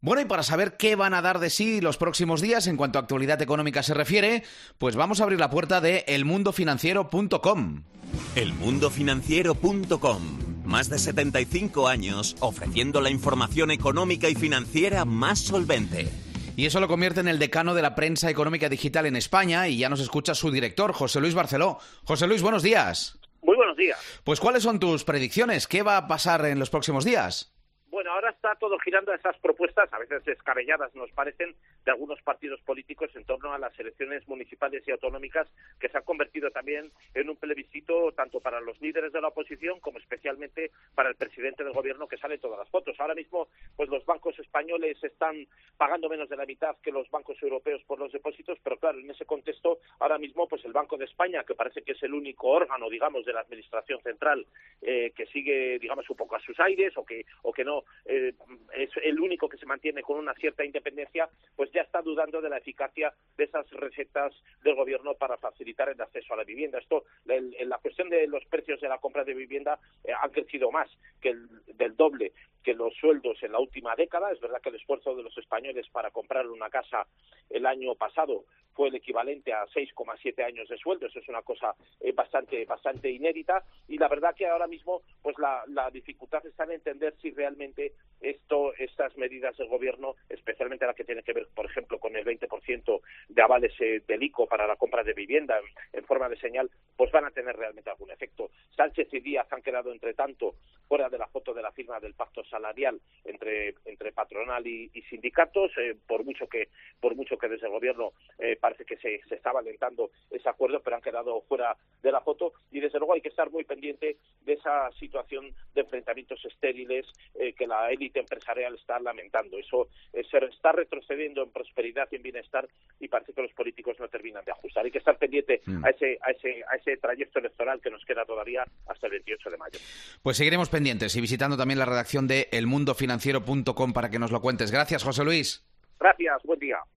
Bueno, y para saber qué van a dar de sí los próximos días en cuanto a actualidad económica se refiere, pues vamos a abrir la puerta de elmundofinanciero.com. Elmundofinanciero.com. Más de 75 años ofreciendo la información económica y financiera más solvente. Y eso lo convierte en el decano de la prensa económica digital en España, y ya nos escucha su director, José Luis Barceló. José Luis, buenos días. Muy buenos días. Pues, ¿cuáles son tus predicciones? ¿Qué va a pasar en los próximos días? Bueno, ahora está todo girando a esas propuestas, a veces descabelladas nos parecen, de algunos partidos políticos en torno a las elecciones municipales y autonómicas, que se han convertido también en un plebiscito tanto para los líderes de la oposición como especialmente para el presidente del gobierno, que sale en todas las fotos. Ahora mismo, pues los bancos españoles están pagando menos de la mitad que los bancos europeos por los depósitos, pero claro, en ese contexto, ahora mismo, pues el Banco de España, que parece que es el único órgano, digamos, de la administración central que sigue, digamos, un poco a sus aires o que no es el único que se mantiene con una cierta independencia, pues ya está dudando de la eficacia de esas recetas del gobierno para facilitar el acceso a la vivienda. Esto, en la cuestión de los precios de la compra de vivienda han crecido más que del doble que los sueldos en la última década. Es verdad que el esfuerzo de los españoles para comprar una casa el año pasado fue el equivalente a 6,7 años de sueldo. Eso es una cosa bastante inédita, y la verdad que ahora mismo pues la dificultad está en entender si realmente estas medidas del gobierno, especialmente la que tiene que ver, por ejemplo, con el 20% de avales del ICO para la compra de vivienda en forma de señal, pues van a tener realmente algún efecto. Sánchez y Díaz han quedado, entre tanto, fuera de la foto de la firma del pacto salarial entre patronal y sindicatos, por mucho que desde el gobierno parece que se estaba alentando ese acuerdo, pero han quedado fuera de la foto, y desde luego hay que estar muy pendiente de esa situación de enfrentamientos estériles que la élite empresarial está lamentando. Eso se está retrocediendo en prosperidad y en bienestar, y parece que los políticos no terminan de ajustar. Hay que estar pendiente a ese trayecto electoral que nos queda todavía hasta el 28 de mayo. Pues seguiremos pendientes y visitando también la redacción de elmundofinanciero.com para que nos lo cuentes. Gracias, José Luis. Gracias, buen día.